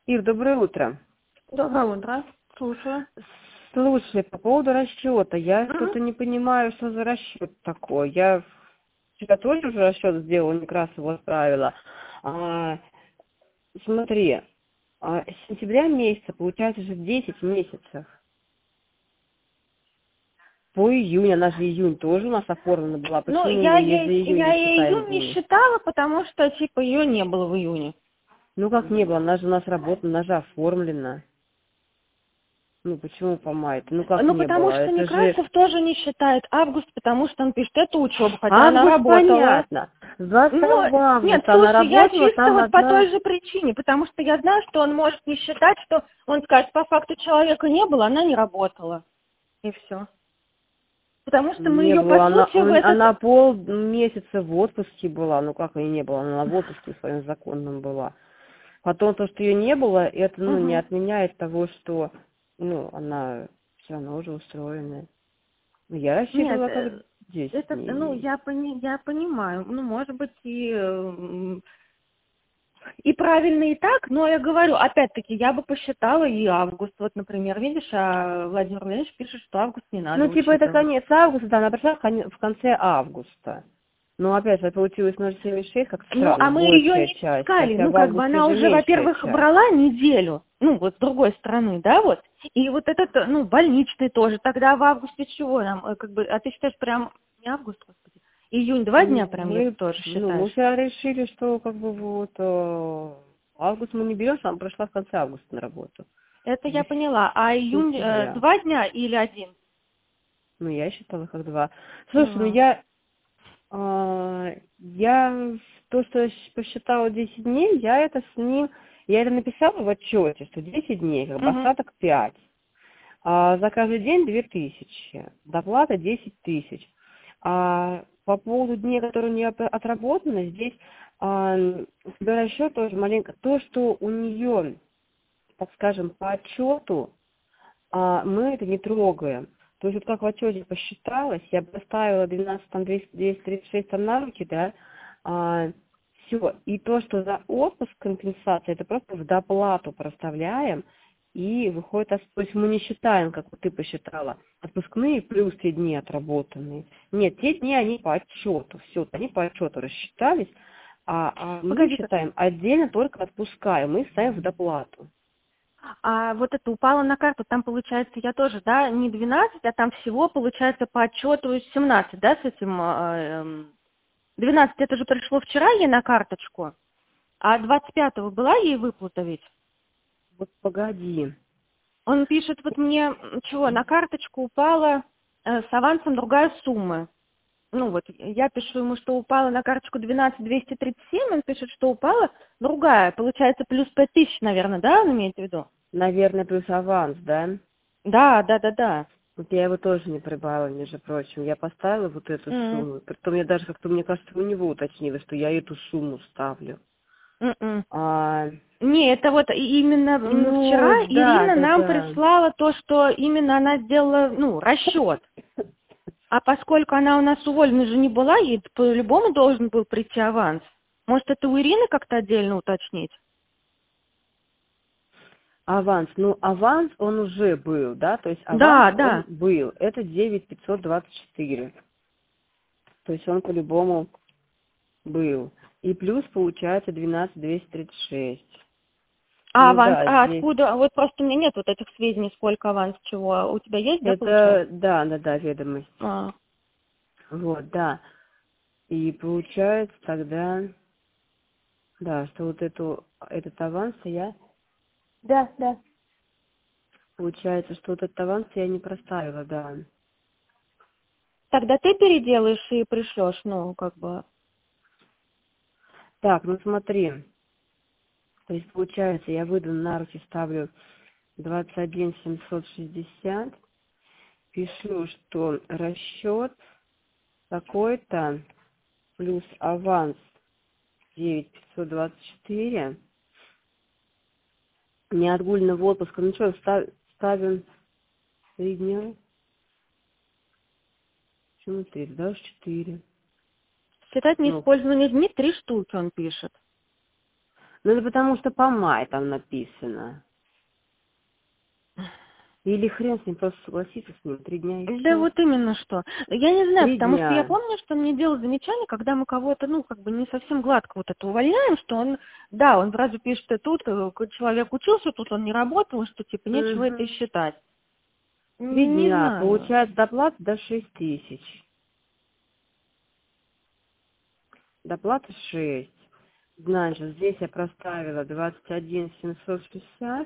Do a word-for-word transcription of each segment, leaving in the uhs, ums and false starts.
Ир, доброе утро. Доброе утро. Слушаю. Слушай, по поводу расчета, я Мгм. что-то не понимаю, что за расчет такой. Я вчера тоже уже расчет сделала, Некрасову отправила. А, смотри, а, с сентября месяца получается же десять месяцев. По июнь, она же июнь тоже у нас оформлена была. Ну, Почему я мы ей за ей, июнь я не ей считаем июнь не денег? считала, потому что, типа, ее не было в июне. Ну как не было, она же у нас работала, она же оформлена. Ну почему по маю? Ну как Ну, не потому было? что Это же Некрасов тоже не считает август, потому что он пишет, это учеба, хотя она август работала. понятно. С Ну, двадцатого нет, августа она слушай, я работала, чисто там вот по одна... той же причине, потому что я знаю, что он может не считать, что он скажет, по факту человека не было, она не работала. И все. Потому что мы Не ее, по было, она, сути, в он- этот... она полмесяца в отпуске была. Ну как ее не было? Она в отпуске своем законном была. Потом то, что ее не было, это ну не Мгм. отменяет того, что ну она все равно уже устроенная. Ну, я Нет, рассчитывала как э, десять это, ну, дней. я, пони, я понимаю, ну, может быть, и, э, м, и правильно, и так, но я говорю, опять-таки, я бы посчитала и август, вот, например, видишь, а Владимир Владимирович пишет, что август не Ну, надо типа, это учитывать. конец августа, да, она пришла в кон- в конце августа. Но опять же, получилось ноль целых семьдесят шесть, как Ну, странно, а мы ее большая не часть, пускали, хотя ну, в как бы августе она же уже, меньшая во-первых, часть. брала неделю, ну, вот с другой стороны, да, вот, и вот этот, э, ну, больничный тоже, тогда в августе чего нам, э, как бы, а ты считаешь прям, не август, господи, июнь два дня Ну, прям, если мы, тоже ну, мы считаешь? вчера решили, что как бы вот э, август мы не берем, она пришла в конце августа на работу. Это Без я поняла. А июнь э, сентября. два дня или один? Ну, я считала как два. Слушай, ну Ну, я, э, я то, что я щ- посчитала десять дней, я это с ним, я это написала в отчете, что десять дней, как бы угу. остаток пять. А за каждый день две тысячи, доплата десять тысяч. А по поводу дней, которые у нее от- отработаны, здесь а, собираю счет тоже маленько. То, что у нее, так скажем, по отчету, а, мы это не трогаем. То есть вот как в отчете посчиталось, я поставила двенадцать, там двести, двести тридцать шесть там на руки, да, а, все. И то, что за отпуск компенсация, это просто в доплату проставляем, и выходит, ос- то есть мы не считаем, как вот ты посчитала, отпускные плюс те дни отработанные. Нет, те дни, они по отчету, все, они по отчету рассчитались, а, а мы Погоди-ка. считаем отдельно только отпускаем, мы ставим в доплату. А вот это упало на карту, там получается, я тоже, да, не двенадцать, а там всего получается по отчету семнадцать, да, с этим а, эм, двенадцать, это же пришло вчера ей на карточку, а двадцать пятого была ей выплата ведь? Вот погоди. Он пишет вот мне, м, чего, на карточку упала э, с авансом другая сумма. Ну вот, я пишу ему, что упала на карточку двенадцать двести тридцать семь, он пишет, что упала другая. Получается, плюс пять тысяч, наверное, да, он имеет в виду? Наверное, плюс аванс, да? Да, да, да, да. Вот я его тоже не прибавила, между прочим. Я поставила вот эту М, сумму. Притом я даже как-то, мне кажется, у него уточнила, что я эту сумму ставлю. м-м. А, Не, это вот и- именно м, ну, вчера да, Ирина да, нам да. прислала то, что именно она сделала, ну, расчет. А поскольку она у нас уволена же не была, ей по-любому должен был прийти аванс. Может, это у Ирины как-то отдельно уточнить? Аванс. Ну, аванс, он уже был, да? То есть аванс, Да, он да. был. Это девять пятьсот двадцать четыре. То есть он по-любому был. И плюс получается двенадцать двести тридцать шесть. А Ну аванс, да, а здесь откуда? Вот просто у меня нет вот этих сведений, сколько аванс чего. У тебя есть, да, получается? это, да, да, да, ведомость. А. Вот, да. И получается тогда, да, что вот эту, этот аванс я, Да, да. получается, что вот этот аванс я не проставила, да. Тогда ты переделаешь и пришлешь, ну, как бы. Так, ну смотри, то есть получается, я выйду на руки, ставлю двадцать один семьсот шестьдесят, пишу, что расчет такой-то, плюс аванс девять пятьсот двадцать четыре, неотгульного отпуска, ну что, ста- ставим три дня, почему три, да, уж четыре. Считать Ну, неиспользованные дни три штуки, он пишет. Ну, это потому что по май там написано. Или хрен с ним, просто согласиться с ним. Три дня и Да все. вот именно что. Я не знаю, Три потому что я дня. помню, что мне делал замечание, когда мы кого-то, ну, как бы не совсем гладко вот это увольняем, что он, да, он сразу пишет, что тут э, человек учился, тут он не работал, и что типа нечего это и Угу. считать. Три Не дня. знаю. Получается доплата до шесть тысяч. Доплата шесть. Значит, здесь я проставила двадцать один семьсот шестьдесят.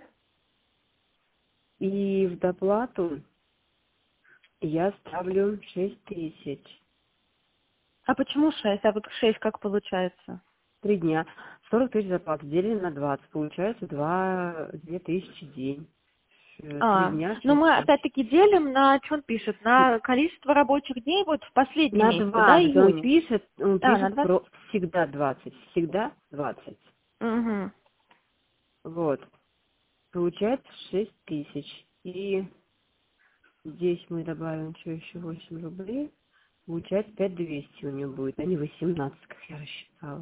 И в доплату я ставлю шесть тысяч. А почему шесть? А вот шесть как получается? Три дня. сорок тысяч зарплаты делим на двадцать. Получается два, две тысячи в день. Э, Три А, дня ну шесть мы тысяч. опять-таки делим на, что он пишет, на количество рабочих дней вот в последний На месяц, да, двадцать. Он июнь. пишет, он А, на пишет двадцать. про всегда двадцать. Всегда двадцать. Угу. Вот. Получается шесть тысяч. И здесь мы добавим что еще восемь рублей. Получается пять двести у нее будет, а не восемнадцать, как я рассчитала.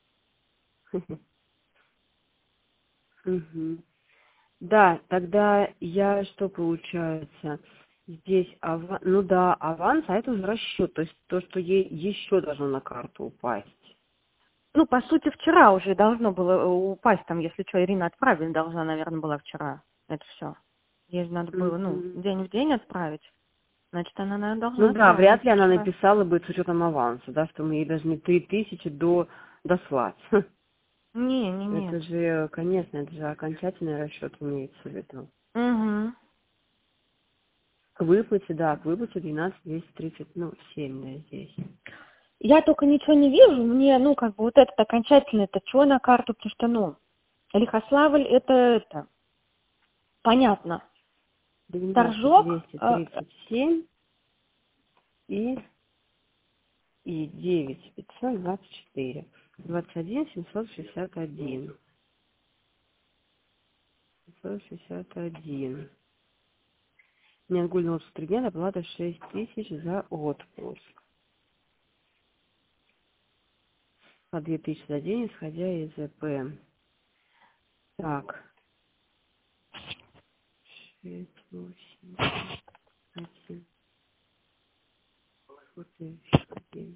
Мгм. Да, тогда я что получается? Здесь аванс, ну да, аванс, а это уже расчет, то есть то, что ей еще должно на карту упасть. Ну, по сути, вчера уже должно было э, упасть, там, если что, Ирина отправить должна, наверное, была вчера. Это все. Ей же надо было, ну, Мгм. день в день отправить. Значит, она, наверное, Ну должна да, вряд отправить ли она вчера. написала бы с учетом аванса, да, что мы ей должны три тысячи до дослать. Не, не, нет. Это же, конечно, это же окончательный расчет имеется в виду. Угу. К выплате, да, к выплате двенадцать двести тридцать, ну, семь, да, здесь. Я только ничего не вижу, мне, ну, как бы вот этот окончательный, это что на карту, потому что, ну, Лихославль, это, это, понятно. двенадцать Торжок, двести э, тридцать семь и и девять пятьсот двадцать четыре двадцать один семьсот шестьдесят один семьсот шестьдесят один. Неотгульный отпуск три дня, доплата шесть тысяч за отпуск. По две тысячи за день, исходя из ЗП. Так, шесть, восемь, один, вот еще один.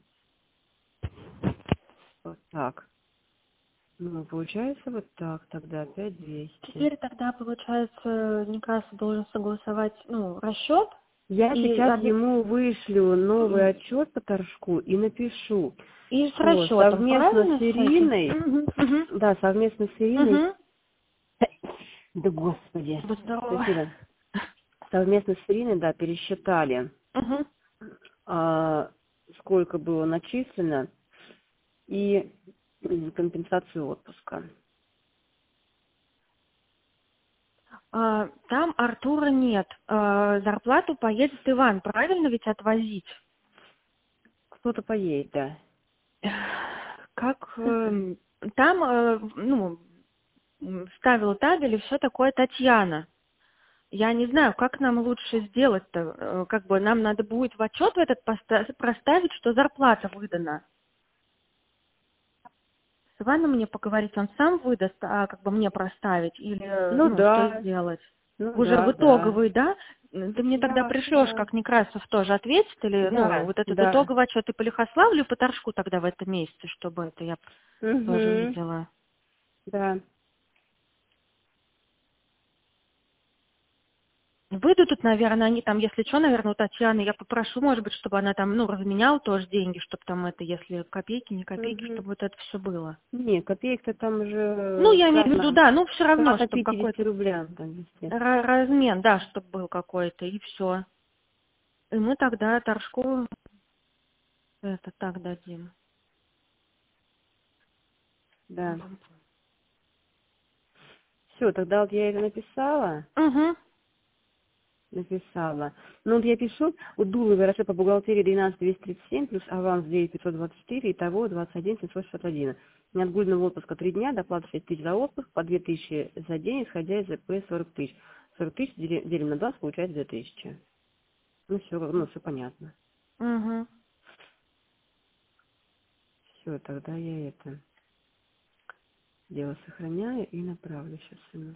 Вот так. Ну, получается вот так, тогда опять двести. теперь тогда, получается, Некрасов должен согласовать, ну, расчет Я и, сейчас обе- ему вышлю новый отчет по торжку и напишу, и с что расчетом, совместно правильно, с с этим? Ириной, Угу, угу, да, совместно с Ириной, угу. да господи, Будь здорова. спасибо, совместно с Ириной, да, пересчитали, Угу. а, сколько было начислено и м, компенсацию отпуска. А, там Артура нет. А, зарплату поедет Иван, правильно ведь отвозить? Кто-то поедет, да. Как эм, там, э, ну, м, ставила табель и все такое Татьяна. Я не знаю, как нам лучше сделать-то. Э, Как бы нам надо будет в отчет в этот поста- проставить, что зарплата выдана. С Иваном мне поговорить, он сам выдаст, а как бы мне проставить? Или, э, Ну ну, что да, сделать? ну Уже в да, да, итоговый, да? Ты мне тогда да, пришлешь, да, как Некрасов тоже ответит, или, ну, да, вот этот да. итоговый отчет и по Лихославлю, и по Торжку тогда в этом месяце, чтобы это я тоже Угу, видела. да. Выйдут, наверное, они там, если что, наверное, у Татьяны, я попрошу, может быть, чтобы она там, ну, разменяла тоже деньги, чтобы там это, если копейки, не копейки, Угу. чтобы вот это все было. Не, копеек-то там Ну, уже я имею в виду, кратно, да, ну, все равно, кратно чтобы пятидесяти какой-то рублям там везде. ра- размен, да, чтобы был какой-то, и все. И мы тогда Торжку это так дадим. Да. Все, тогда вот я это написала, Угу. написала. Ну вот я пишу, у Дуловой расчет по бухгалтерии двенадцать двести тридцать семь плюс аванс девять пятьсот двадцать четыре, итого двадцать один семьсот шестьдесят один. Неотгульного отпуска три дня, доплата шесть тысяч за отпуск, по две тысячи за день, исходя из ЗП сорок тысяч. сорок тысяч дели- делим на двадцать, получается две тысячи. Ну все, ну все понятно. Угу. Все, тогда я это. Дело сохраняю и направлю сейчас сыну.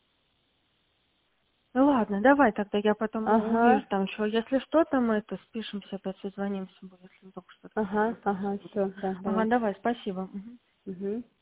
Ну ладно, давай тогда я потом увижу Ага, там еще. Если что, там мы это спишемся, опять созвонимся, если вдруг что-то ага, произойдет. ага, все, да, Ага, давай. давай, спасибо. Мгм. Угу.